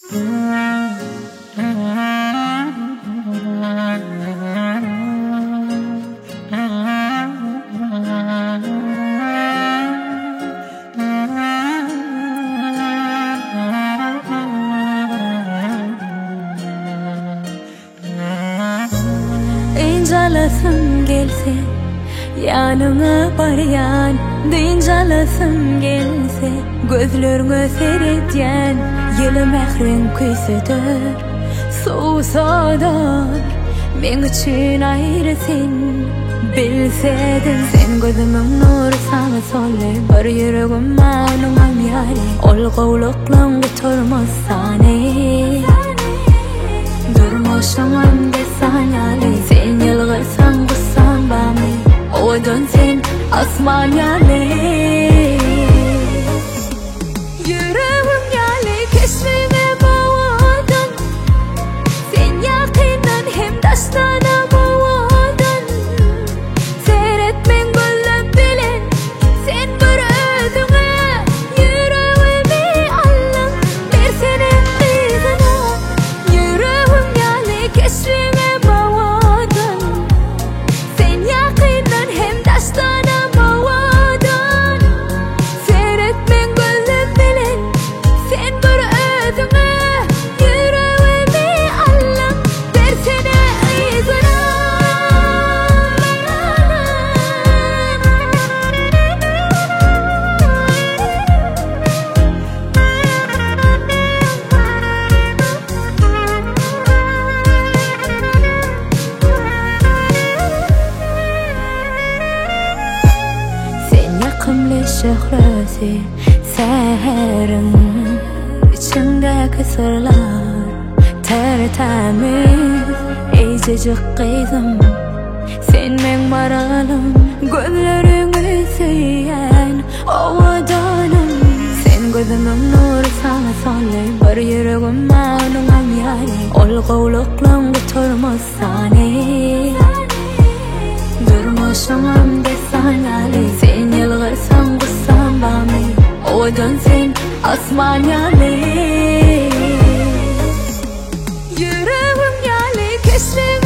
İncalasın gelse yanıma baryan, incalasın gelse gözlerine seyretyen yılı mehrin küsüdür soğusadır men için ayrısın bilseydin sen gözümün nuru sana solle bir yüreğim manumam yari ol qovluqlan götürmez sani durmuşamam desanyali sen yılgırsan qıssan bami o dönsün asman yali yüreğim yali keşfime bağladın sen yakından hem daştana bağladın seyretmen gözlem bilen sen bir özüne yüreğimi alın bir senin kızına yüreğim yali keşfime bağladın sen yakından hem daştana bağladın seyretmen gözlem bilen sen bir özüne yüreğimi alın bir senin kızına sen yakımlı şöhreti seherin içindeki sırlar tertemiz ececik kızım sen men maralım gözlerini süyen ovadanım sen gözümün nuru sana solle bir yüreğim manumam yari ol qovluqlan götürmez sani durmuşamam desanyali sen yılgırsan qıssan bami o dönsün asman yali yüreğim yali keşfime